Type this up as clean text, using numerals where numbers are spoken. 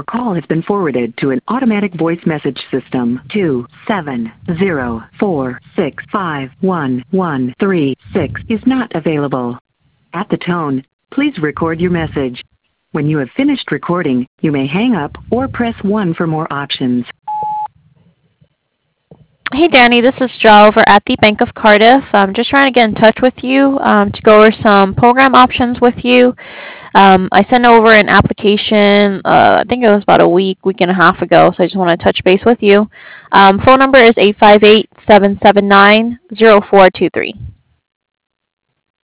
call has been forwarded to an automatic voice message system. 27046511136 is not available. At the tone, please record your message. When you have finished recording, you may hang up or press 1 for more options. Hey Danny, this is Jo over at the Bank of Cardiff. I'm just trying to get in touch with you to go over some program options with you. I sent over an application, I think it was about a week and a half ago, so I just want to touch base with you. Phone number is 858-779-0423.